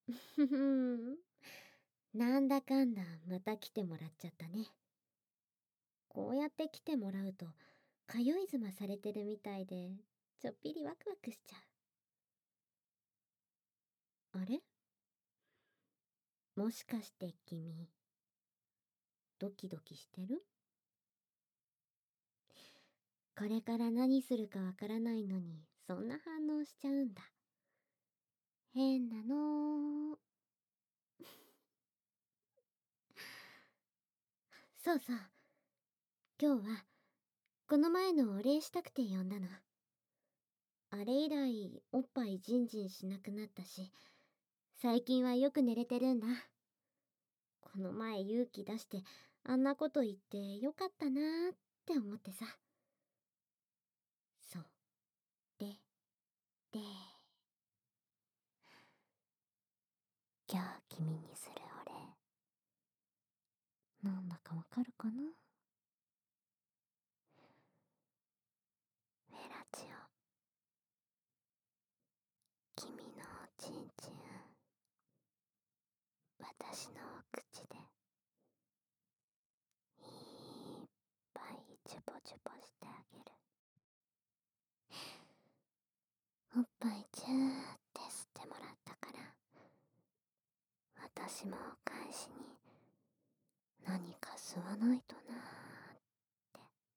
ふふん。なんだかんだまた来てもらっちゃったね。こうやって来てもらうと、通い妻されてるみたいで、ちょっぴりワクワクしちゃう。あれ、もしかして君、ドキドキしてる？これから何するかわからないのに、そんな反応しちゃうんだ。変なの。そうそう。今日は、この前のお礼したくて呼んだの。あれ以来、おっぱいジンジンしなくなったし、最近はよく寝れてるんだ。この前勇気出して、あんなこと言ってよかったなーって思ってさ。それで、今日君にするお礼、なんだかわかるかな？フェラチオ、君のおちんちん、私のお口で、いっぱいチュポチュポしてあげる。おっぱいチューって吸ってもらったから、私もお返しに何か吸わないとなーって。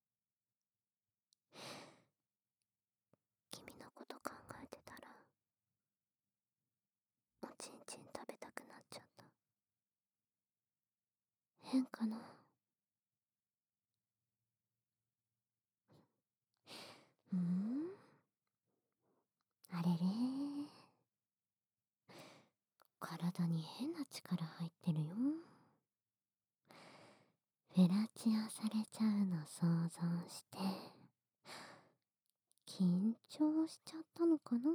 君のこと考えてたら、おちんちん食べたくなっちゃった。変かな？うん？あれれ、体に変な力入ってるよ。フェラチオされちゃうの想像して、緊張しちゃったのかな？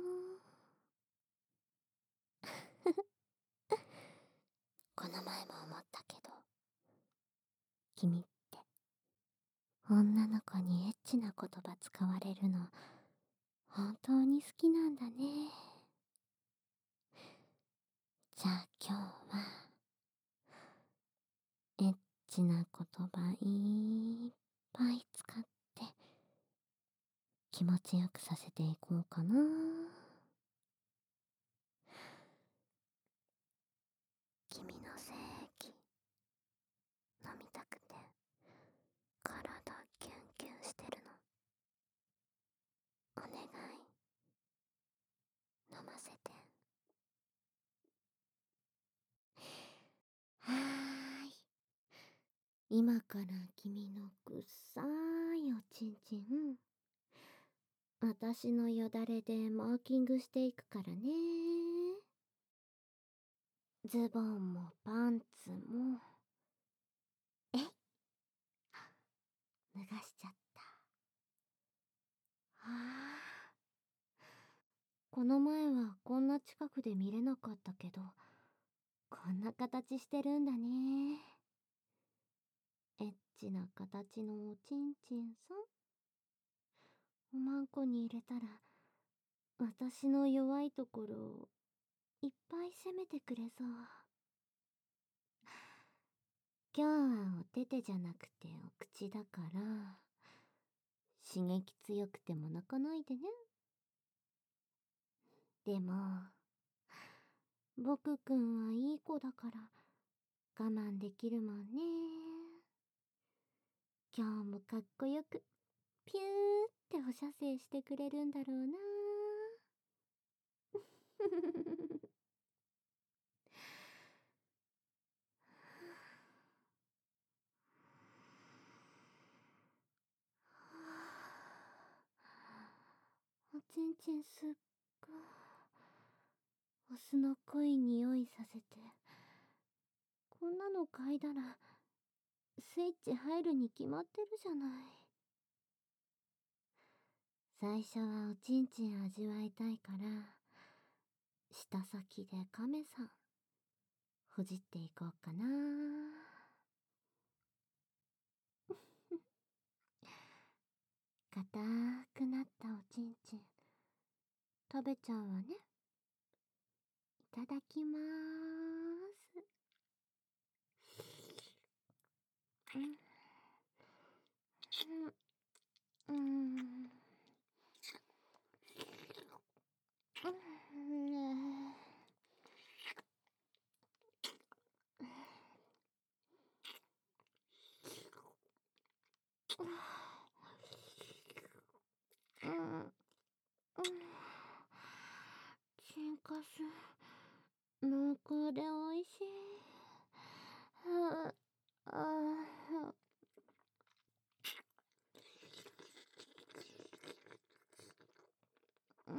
この前も思ったけど、君って女の子にエッチな言葉使われるの本当に好きなんだね。じゃあ今日はエッチな言葉いっぱい使って気持ちよくさせていこうかな。君の精液飲みたくて体キュンキュンしてるの。お願い、飲ませて。はーい。今から君のくっさーいおちんちん、私のよだれでマーキングしていくからね。ズボンもパンツも。えい、脱がしちゃった。はあ。この前はこんな近くで見れなかったけど、こんな形してるんだね。エッチな形のおちんちんさん。おまんこに入れたら、私の弱いところをいっぱい責めてくれそう。今日はお手手じゃなくてお口だから、刺激強くても泣かないでね。でも、僕くんはいい子だから我慢できるもんね。今日もかっこよくピューっておしゃせいしてくれるんだろうな。おちんちんすっごいお酢の濃い匂いさせて、こんなの嗅いだらスイッチ入るに決まってるじゃない。最初はおちんちん味わいたいから、舌先でカメさんほじっていこうかな。硬くなったおちんちん食べちゃうわね。 ただきまーす。うん、うん、うん、チンカス、濃厚でおいしい。はあ、あー、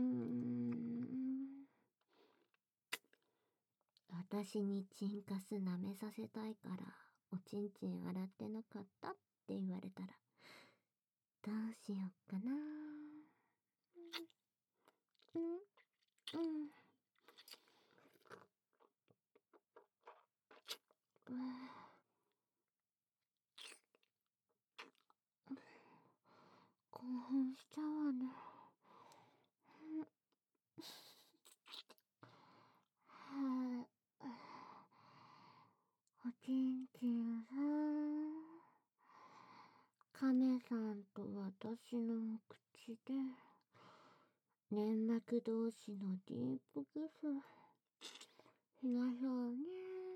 私にチンカス舐めさせたいから、おちんちん洗ってなかったって言われたら、どうしよっかな。うん、うん、うん、興奮しちゃうわね。はあ、おちんちんさん。亀さんと私の口で、粘膜同士のディープキスしましょうね。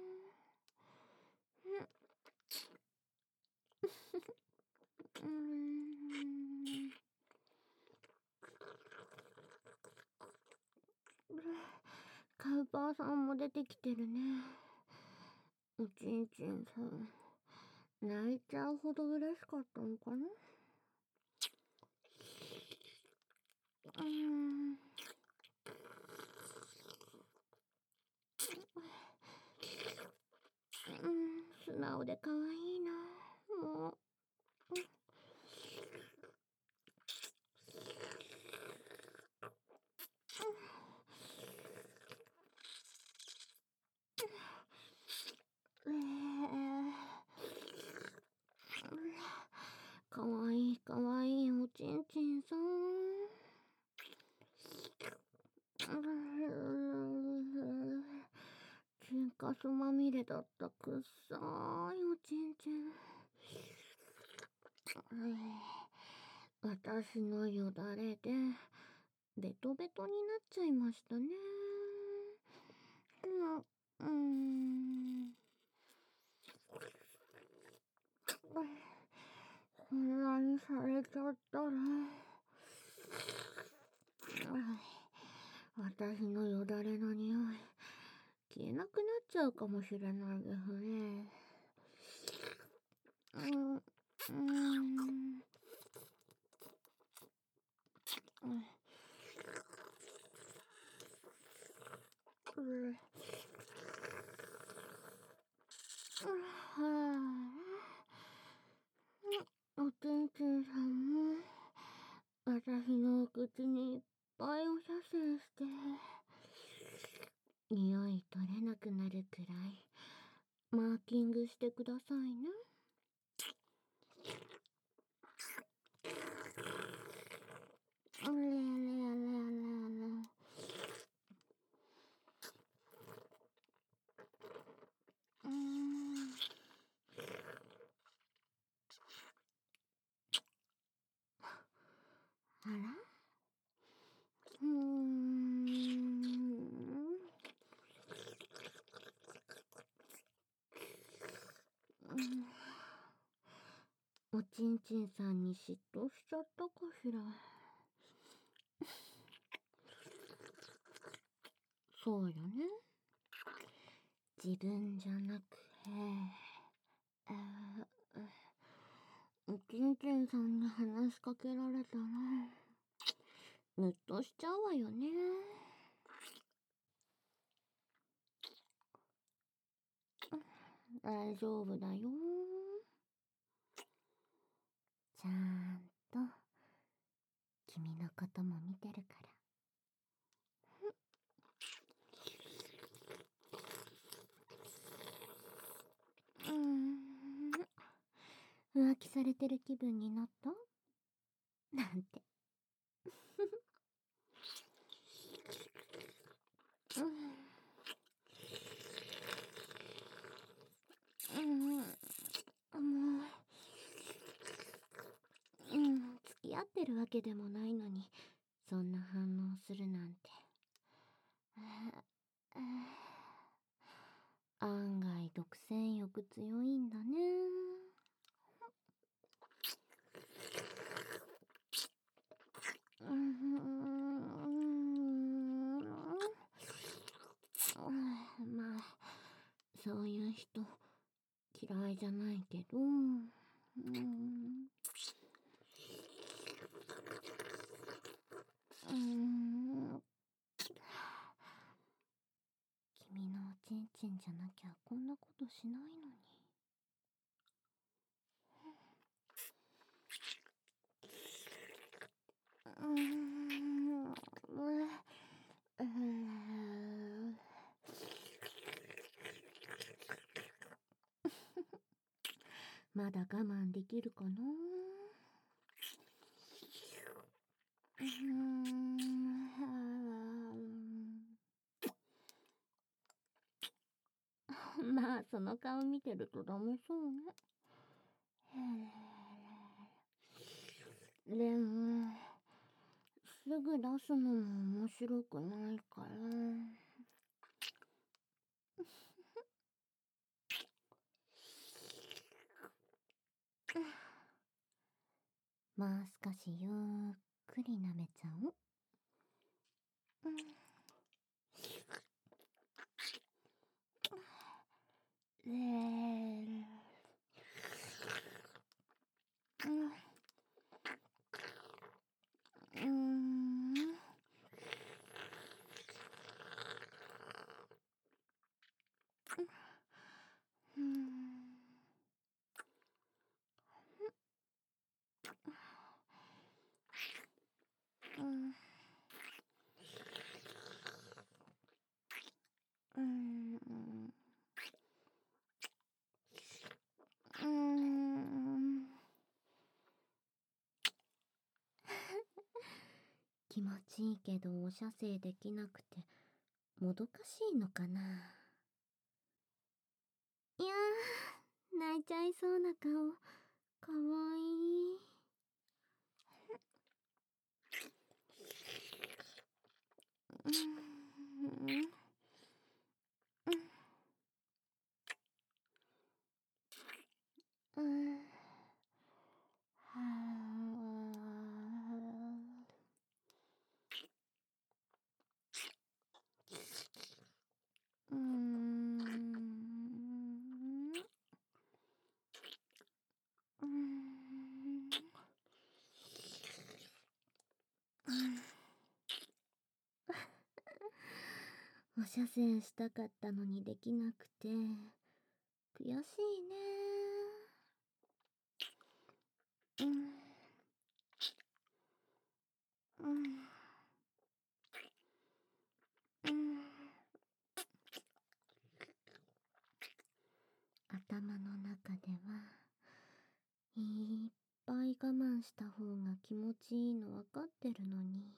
うん。カウパーさんも出てきてるね。おちんちんさん、泣いちゃうほど嬉しかったのかな。うん。うん、素直で可愛いな。もう。かわいいかわいいおちんちんさん。チンカスまみれだったくっさーいおちんちん。私のよだれでベトベトになっちゃいましたね。うん。こんなにされちゃったら、私のよだれの匂い消えなくなっちゃうかもしれないですね。うん、うん、うん、はあ、おちんちんさんも私のお口にいっぱいお写生して、匂い取れなくなるくらいマーキングしてくださいね。あれあれあれあれあれ。うーん。あら、うーん。おちんちんさんに嫉妬しちゃったかしら。そうよね。自分じゃなくて、あおちんちんさんに話しかけられたら、ムッとしちゃうわよね。大丈夫だよ。ちゃんと君のことも見てるから。浮気されてる気分になったなんて。 わけでもないのに、そんな反応するなんて。案外独占欲強いんだね。まあ、そういう人嫌いじゃないけど。君のおちんちんじゃなきゃこんなことしないのに。まだ我慢できるかな。まあその顔見てるとダメそうね。でもすぐ出すのも面白くないから。もう少しゆっくり舐めちゃう。気持ちいいけどお射精できなくてもどかしいのかな。いやー、泣いちゃいそうな顔かわいい。お射精したかったのにできなくて悔しいね。頭の中ではいっぱい我慢した方が気持ちいいの分かってるのに。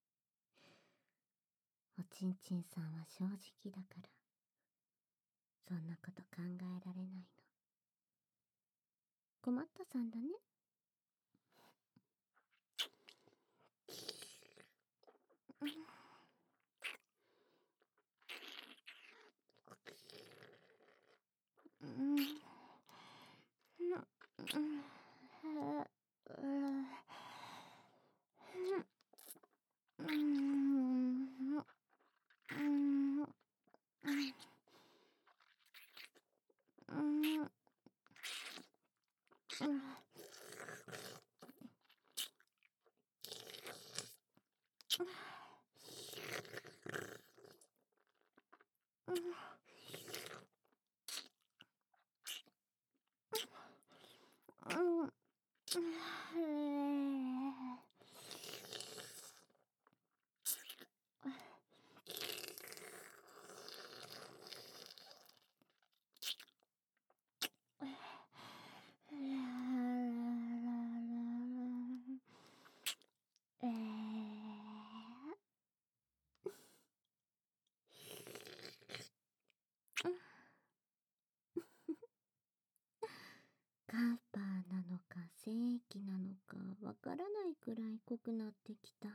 おちんちんさんは正直だからそんなこと考えられないの。困ったさんだね。カッパーなのか正規なのかわからないくらい濃くなってきた。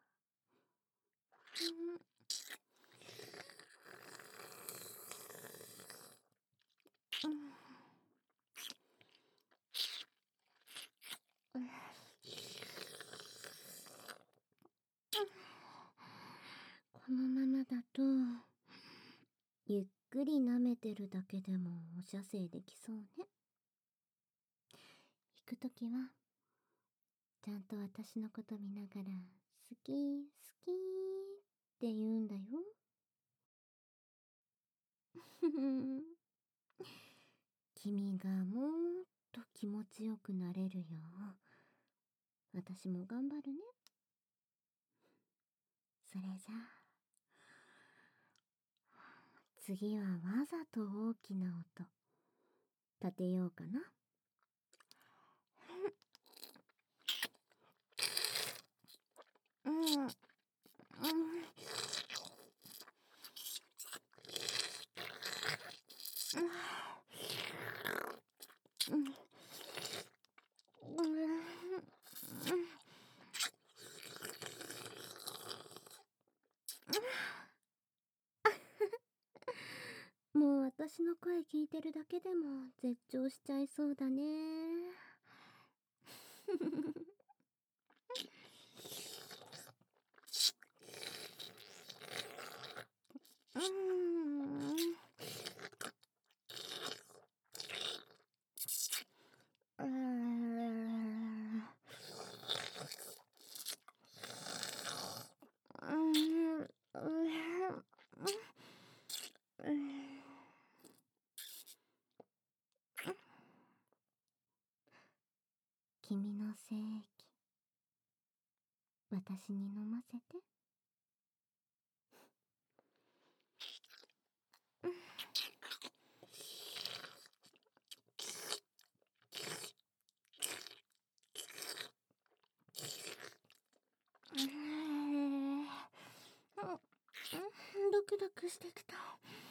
このままだと、ゆっくり舐めてるだけでもお射精できそうね。行くときは、ちゃんと私のこと見ながら、好き、好きって言うんだよ。君がもっと気持ちよくなれるよう、私も頑張るね。それじゃあ、次はわざと大きな音、立てようかな。うん、うん。もう私の声聞いてるだけでも絶頂しちゃいそうだね。うん。君の精液、私に飲ませて。ドクドクしてきた。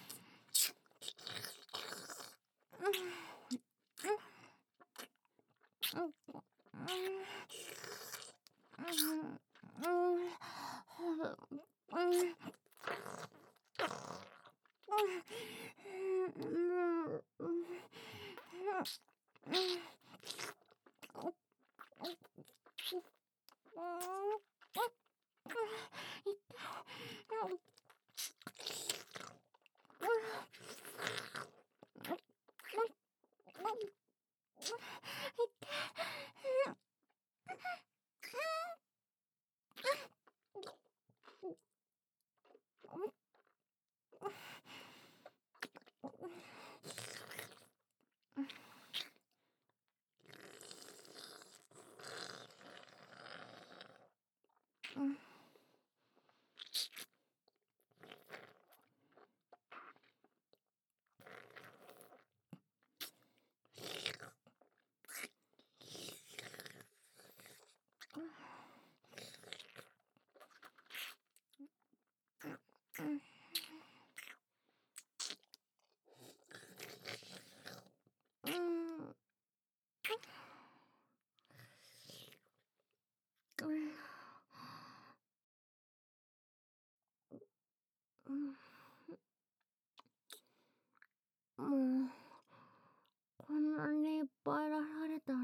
もう、こんなにいっぱい出されたら、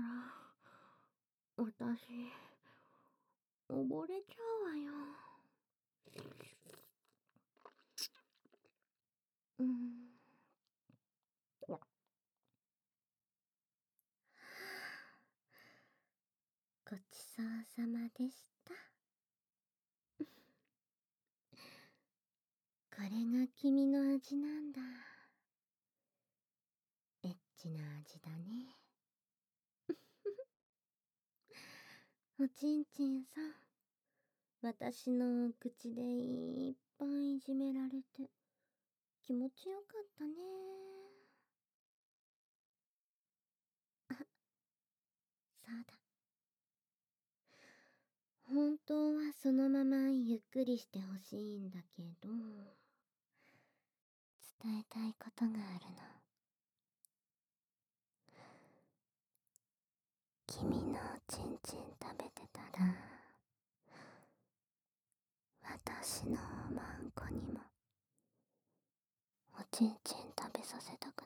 私、溺れちゃうわよ。うん。ごちそうさまでした。これが君の味なんだ。エッチな味だね。おちんちんさん、私の口でいっぱいいじめられて気持ちよかったね。そうだ。本当はそのままゆっくりしてほしいんだけど、伝えたいことがあるの。君のちんちん食べてたら、私のおまんこにもおちんちん食べさせたく